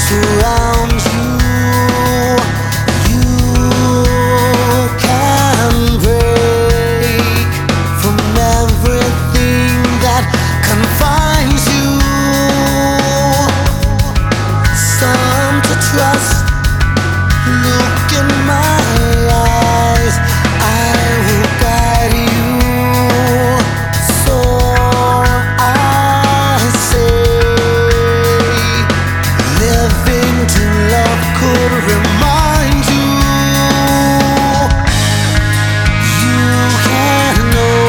surrounds you. You can break from everything that confines you. Some to trust. Look in my eyes, I will guide you. So I say, living to love could remind you. You can know,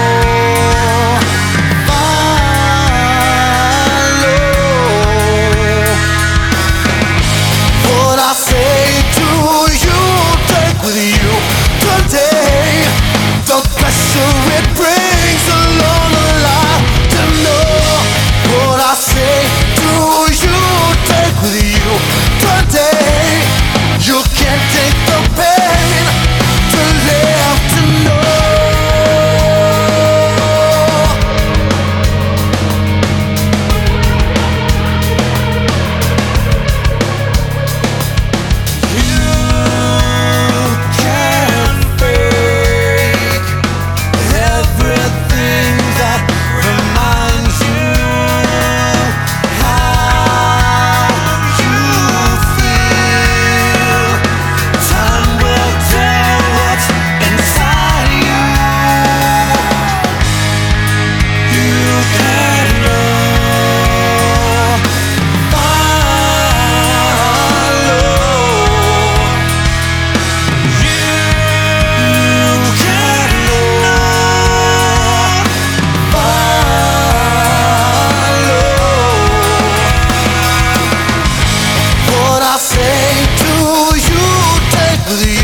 follow what I say to you. Take with you today the pressure it brings along the line. To know what I say to you. Take with you today. You can't take the pain to live to know. You can't fake everything that reminds you how you feel. Time will tell what's inside you. You can know, follow. You can know, follow what I say to you. Take with you